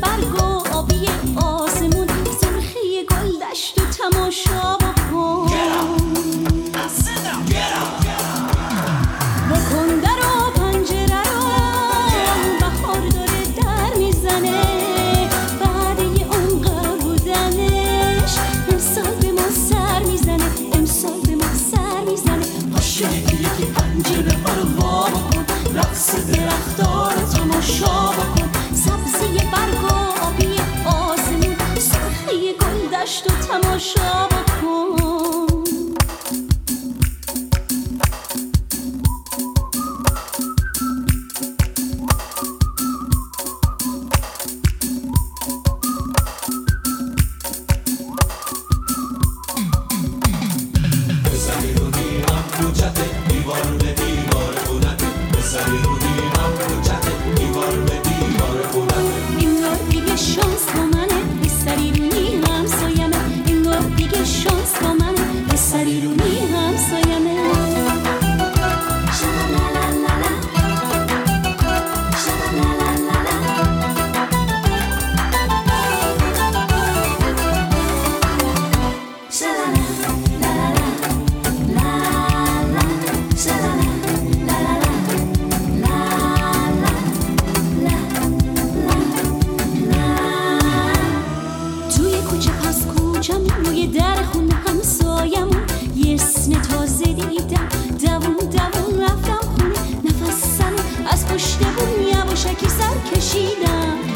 برگ و آبی آسمون، سرخی گل دشت و تماشا بکن. بکن در و پنجره رو، بهار داره در میزنه. بعد یه عمر بودنش امسال به ما سر میزنه، امسال به ما سر میزنه. پاشو یکی پنجره رو وا بکن، رقص درختار تماشا بکن. سبزی برگ و آبی آسمون، سرخی گل دشت و تماشا بکن. روی در خونه همسایمون یه سن تازه دیدم، دوون دوون رفتم خونه. نفس زنم از پشت بوم یواشکی سر کشیدم.